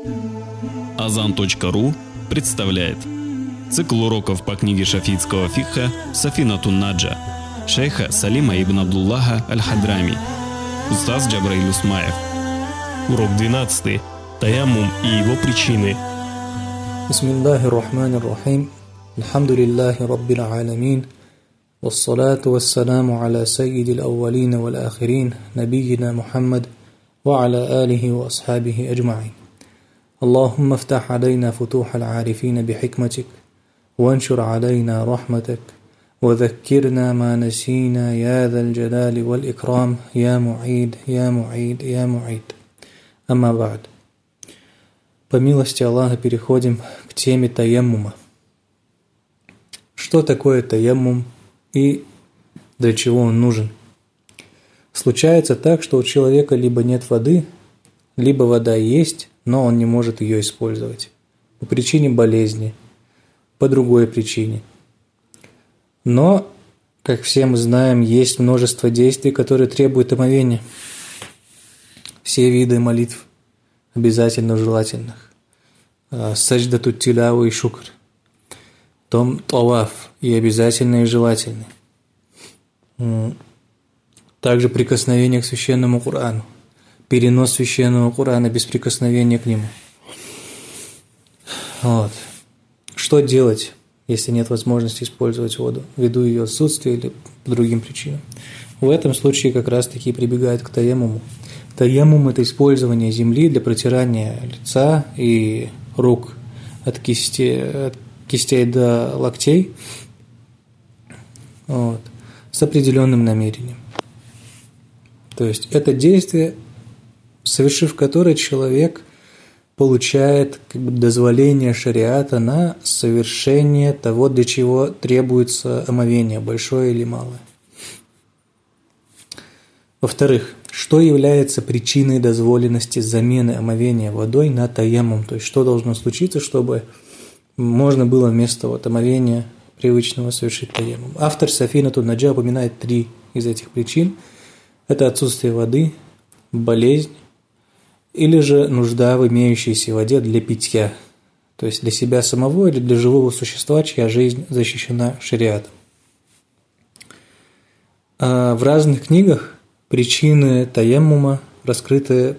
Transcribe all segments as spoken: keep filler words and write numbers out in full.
Азан точка ру представляет цикл уроков по книге шафиитского фикха «Сафинатун Наджа» шейха Салима ибн Абдуллаха аль-Хадрами, устаз Джабраиль Усмаев. Урок двенадцатый. Таяммум и его причины. Бисмиллахи рахмани рахим. Алхамдулиллахи раббил аламин. Вассалату вассаламу аля сайидил аувалина вал ахирин. Набийина Мухаммад ва аля алихи ва асхабихи аджмаин. Аллахумма афтах алейна футуха аль-арифина бихикматик. Ваншур алейна рахматик. وذكرنا ما نسينا يا ذا الجلال والإكرام يا معيد يا معيد يا معيد. Амма ба'д. По милости Аллаха переходим к теме таяммума. Что такое таяммум и для чего он нужен? Случается так, что у человека либо нет воды, либо вода есть, но он не может ее использовать. По причине болезни, по другой причине. Но, как все мы знаем, есть множество действий, которые требуют омовения. Все виды молитв обязательно желательных. Садждату тиляву и шукр. Том таваф и обязательный и желательный. Также прикосновение к священному Корану. Перенос священного Корана без прикосновения к нему. Вот. Что делать, если нет возможности использовать воду, ввиду ее отсутствия или по другим причинам? В этом случае как раз-таки прибегают к таяммуму. Таяммум – это использование земли для протирания лица и рук от, кисти, от кистей до локтей, вот, с определенным намерением. То есть это действие, совершив которое человек получает как бы дозволение шариата на совершение того, для чего требуется омовение, большое или малое. Во-вторых, что является причиной дозволенности замены омовения водой на таяммум? То есть, что должно случиться, чтобы можно было вместо вот омовения привычного совершить таяммум? Автор Сафинатун Наджа упоминает три из этих причин. Это отсутствие воды, болезнь, или же нужда в имеющейся воде для питья, то есть для себя самого или для живого существа, чья жизнь защищена шариатом. А в разных книгах причины таяммума раскрыты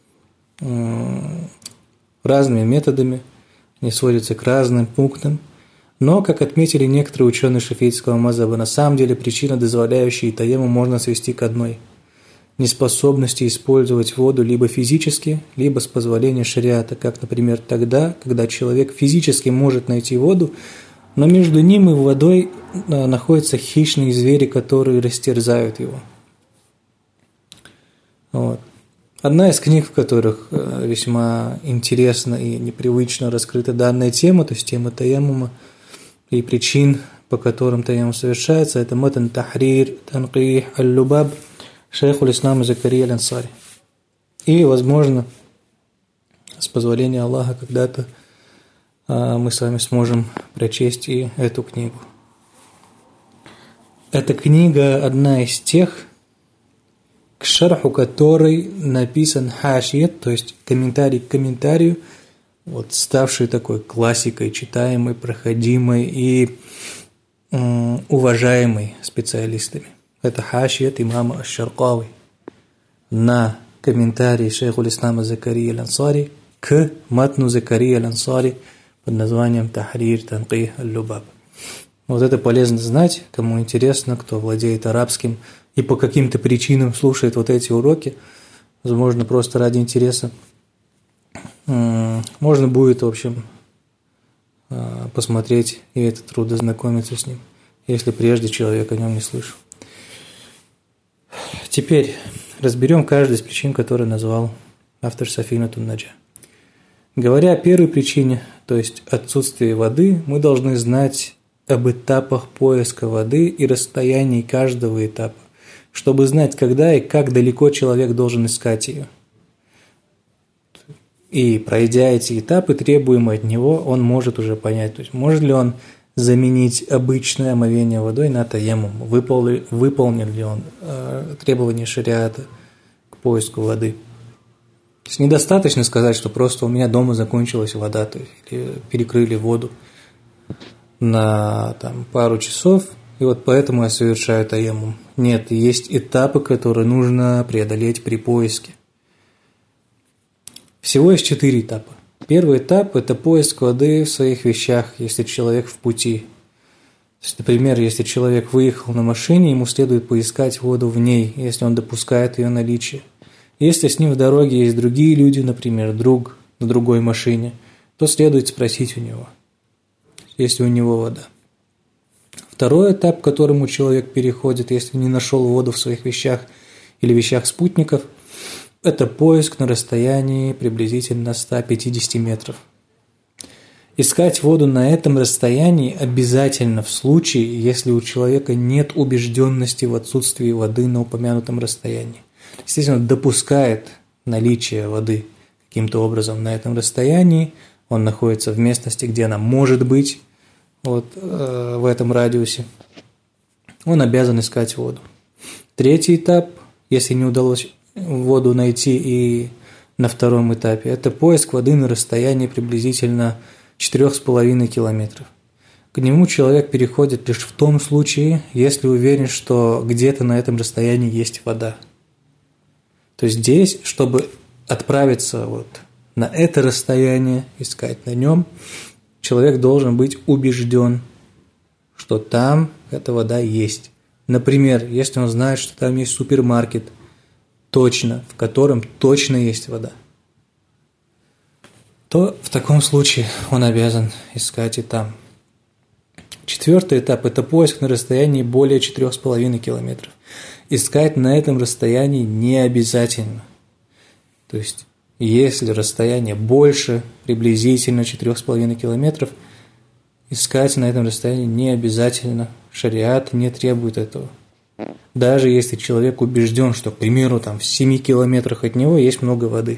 разными методами, они сводятся к разным пунктам, но, как отметили некоторые ученые шафиитского мазхаба, на самом деле причина, дозволяющая таяммум, можно свести к одной – неспособности использовать воду либо физически, либо с позволения шариата, как, например, тогда, когда человек физически может найти воду, но между ним и водой находятся хищные звери, которые растерзают его. Вот. Одна из книг, в которых весьма интересно и непривычно раскрыта данная тема, то есть тема таяммума и причин, по которым таяммум совершается, это матн Тахрир Танких аль-Лубаб шейху ислама Закария аль-Ансари. И, возможно, с позволения Аллаха, когда-то а, мы с вами сможем прочесть и эту книгу. Эта книга одна из тех, к шарху которой написан хашият, то есть комментарий к комментарию, вот, ставший такой классикой, читаемой, проходимой и м, уважаемой специалистами. Это хашият имама аш-Шаркави на комментарий шейху ислама Закария аль-Ансари к матну Закария аль-Ансари под названием Тахрир Танких аль-Лубаб. Вот это полезно знать, кому интересно, кто владеет арабским и по каким-то причинам слушает вот эти уроки, возможно, просто ради интереса. Можно будет, в общем, посмотреть и этот труд, ознакомиться с ним, если прежде человек о нем не слышал. Теперь разберем каждую из причин, которые назвал автор Сафинатун Наджа. Говоря о первой причине, то есть отсутствии воды, мы должны знать об этапах поиска воды и расстоянии каждого этапа, чтобы знать, когда и как далеко человек должен искать ее. И пройдя эти этапы, требуемые от него, он может уже понять, то есть может ли он заменить обычное омовение водой на таяммум, выполнил, выполнил ли он э, требования шариата к поиску воды. То есть недостаточно сказать, что просто у меня дома закончилась вода, то есть, или перекрыли воду на там, пару часов, и вот поэтому я совершаю таяммум. Нет, есть этапы, которые нужно преодолеть при поиске. Всего есть четыре этапа. Первый этап – это поиск воды в своих вещах, если человек в пути. То есть, например, если человек выехал на машине, ему следует поискать воду в ней, если он допускает ее наличие. Если с ним в дороге есть другие люди, например, друг на другой машине, то следует спросить у него, есть ли у него вода. Второй этап, к которому человек переходит, если не нашел воду в своих вещах или вещах спутников, это поиск на расстоянии приблизительно ста пятидесяти метров. Искать воду на этом расстоянии обязательно в случае, если у человека нет убежденности в отсутствии воды на упомянутом расстоянии. Естественно, он допускает наличие воды каким-то образом на этом расстоянии, он находится в местности, где она может быть, вот, э, в этом радиусе, он обязан искать воду. Третий этап, если не удалось воду найти и на втором этапе, это поиск воды на расстоянии приблизительно четырех с половиной километров. К нему человек переходит лишь в том случае, если уверен, что где-то на этом расстоянии есть вода. То есть здесь, чтобы отправиться вот на это расстояние, искать на нем, человек должен быть убежден, что там эта вода есть. Например, если он знает, что там есть супермаркет, точно, в котором точно есть вода, то в таком случае он обязан искать и там. Четвертый этап – это поиск на расстоянии более четырех с половиной километров. Искать на этом расстоянии не обязательно. То есть, если расстояние больше приблизительно четырех с половиной километров, искать на этом расстоянии не обязательно. Шариат не требует этого. Даже если человек убежден, что, к примеру, там, в семи километрах от него есть много воды.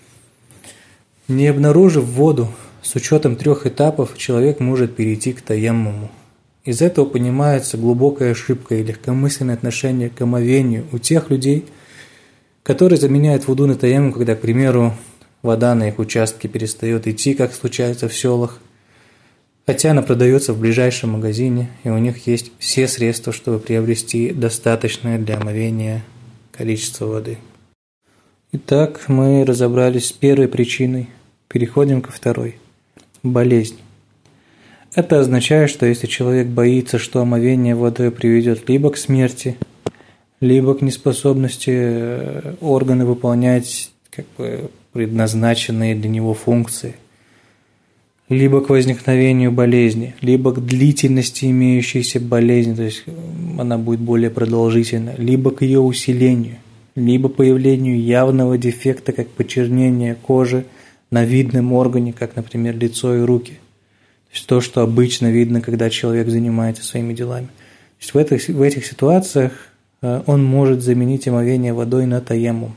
Не обнаружив воду, с учетом трех этапов, человек может перейти к таяммуму. Из этого понимается глубокая ошибка и легкомысленное отношение к омовению у тех людей, которые заменяют вуду на таяммум, когда, к примеру, вода на их участке перестает идти, как случается в селах, хотя она продается в ближайшем магазине, и у них есть все средства, чтобы приобрести достаточное для омовения количество воды. Итак, мы разобрались с первой причиной, переходим ко второй – болезнь. Это означает, что если человек боится, что омовение водой приведет либо к смерти, либо к неспособности органа выполнять как бы предназначенные для него функции, либо к возникновению болезни, либо к длительности имеющейся болезни, то есть она будет более продолжительна, либо к ее усилению, либо появлению явного дефекта, как почернение кожи на видном органе, как, например, лицо и руки. То есть то, что обычно видно, когда человек занимается своими делами. То есть в этих, в этих ситуациях он может заменить омовение водой на таяммум.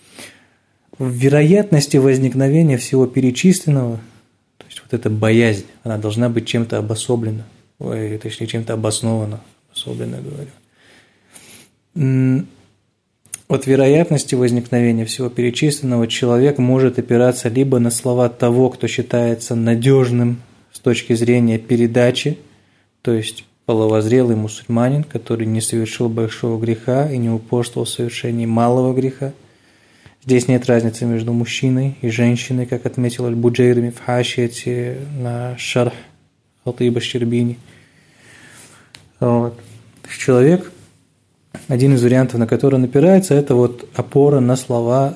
В вероятности возникновения всего перечисленного, то есть вот эта боязнь, она должна быть чем-то обособлена, ой, точнее, чем-то обоснована, обособленно говорю. От вероятности возникновения всего перечисленного человек может опираться либо на слова того, кто считается надежным с точки зрения передачи, то есть половозрелый мусульманин, который не совершил большого греха и не упорствовал в совершении малого греха. Здесь нет разницы между мужчиной и женщиной, как отметил Аль-Буджайрми в Хашияте на Шарх Хатиба Щербини. Вот. Человек, один из вариантов, на который он опирается, это вот опора на слова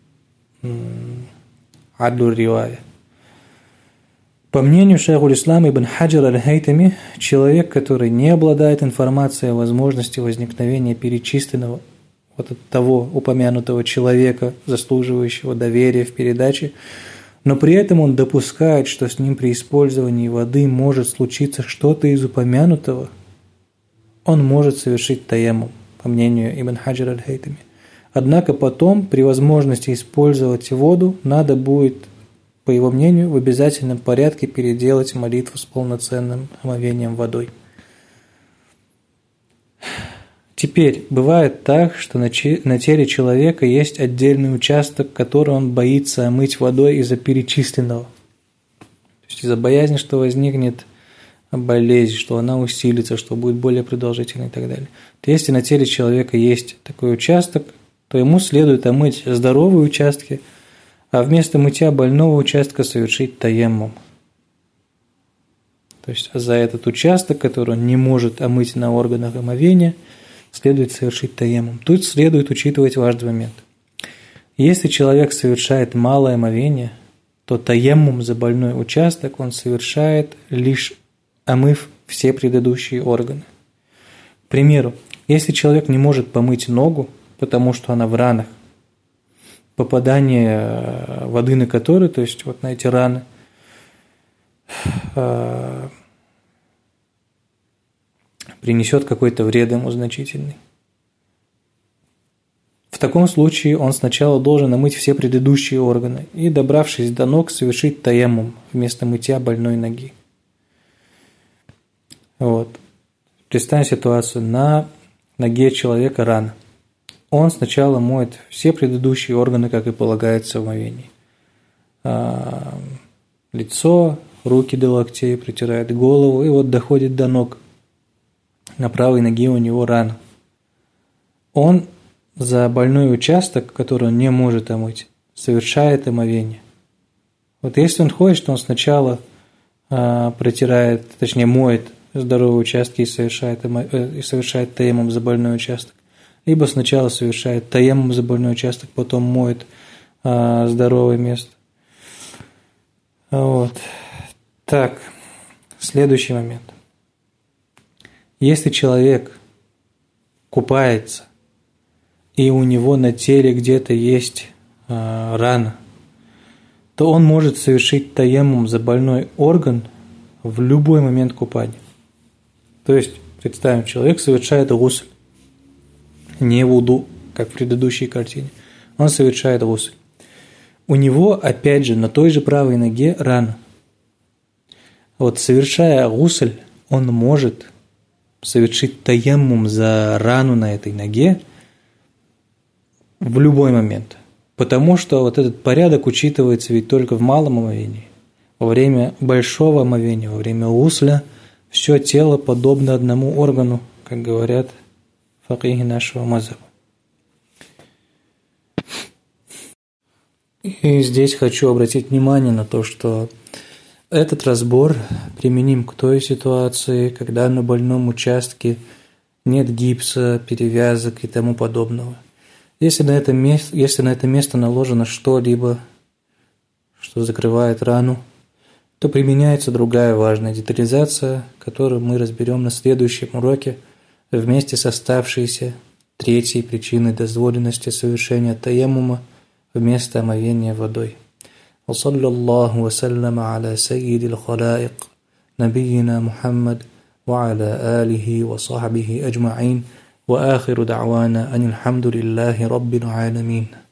Адлюр Ривая. По мнению шейху ислама ибн Хаджар аль-Хайтами, человек, который не обладает информацией о возможности возникновения перечисленного вот от того упомянутого человека, заслуживающего доверия в передаче, но при этом он допускает, что с ним при использовании воды может случиться что-то из упомянутого, он может совершить таяммум, по мнению ибн Хаджар аль-Хайтами. Однако потом, при возможности использовать воду, надо будет, по его мнению, в обязательном порядке переделать молитву с полноценным омовением водой. Теперь, бывает так, что на теле человека есть отдельный участок, который он боится омыть водой из-за перечисленного. То есть из-за боязни, что возникнет болезнь, что она усилится, что будет более продолжительной и так далее. То если на теле человека есть такой участок, то ему следует омыть здоровые участки, а вместо мытья больного участка совершить таяммум. То есть за этот участок, который он не может омыть на органах омовения, следует совершить таяммум. Тут следует учитывать важный момент. Если человек совершает малое омовение, то таяммум за больной участок он совершает, лишь омыв все предыдущие органы. К примеру, если человек не может помыть ногу, потому что она в ранах, попадание воды на которые, то есть вот на эти раны, принесет какой-то вред ему значительный. В таком случае он сначала должен омыть все предыдущие органы и, добравшись до ног, совершить таяммум вместо мытья больной ноги. Вот. Представим ситуацию: на ноге человека рана. Он сначала моет все предыдущие органы, как и полагается в омовении. Лицо, руки до локтей, притирает голову и вот доходит до ног. На правой ноге у него рана. Он за больной участок, который он не может омыть, совершает омовение. Вот если он хочет, что он сначала а, протирает, точнее моет здоровые участки и совершает, и совершает таяммум за больной участок, либо сначала совершает таяммум за больной участок, потом моет а, здоровое место. Вот. Так, следующий момент. Если человек купается, и у него на теле где-то есть э, рана, то он может совершить таяммум за больной орган в любой момент купания. То есть, представим, человек совершает гусль, не вуду, как в предыдущей картине. Он совершает гусль. У него, опять же, на той же правой ноге рана. Вот совершая гусль, он может совершить таяммум за рану на этой ноге в любой момент. Потому что вот этот порядок учитывается ведь только в малом омовении. Во время большого омовения, во время гусля, все тело подобно одному органу, как говорят факихи нашего мазхаба. И здесь хочу обратить внимание на то, что этот разбор применим к той ситуации, когда на больном участке нет гипса, перевязок и тому подобного. Если на это место, если на это место наложено что-либо, что закрывает рану, то применяется другая важная детализация, которую мы разберем на следующем уроке вместе с оставшейся третьей причиной дозволенности совершения таяммума вместо омовения водой. وصلى الله وسلم على سيد الخلائق نبينا محمد وعلى آله وصحبه أجمعين وآخر دعوانا أن الحمد لله رب العالمين.